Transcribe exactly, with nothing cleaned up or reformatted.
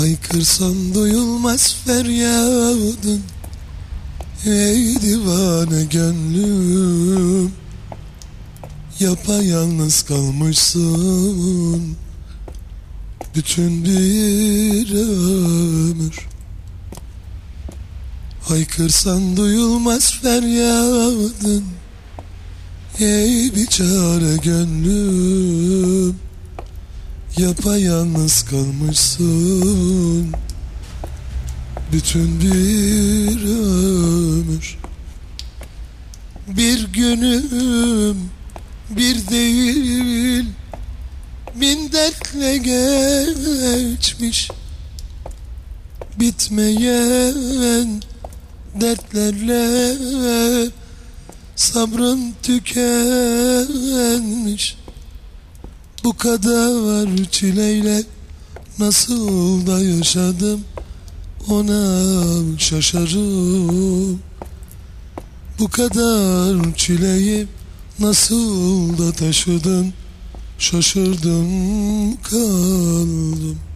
Haykırsan duyulmaz feryadın, ey divane gönlüm. Yapayalnız kalmışsın bütün bir ömür. Haykırsan duyulmaz feryadın, ey biçare gönlüm. Yapayalnız kalmışsın bütün bir ömür. Bir günüm bir değil, bin dertle geçmiş. Bitmeyen dertlerle sabrım tükenmiş. Bu kadar çileyle nasıl da yaşadım, ona şaşarım. Bu kadar çileyi nasıl da taşıdım, şaşırdım kaldım.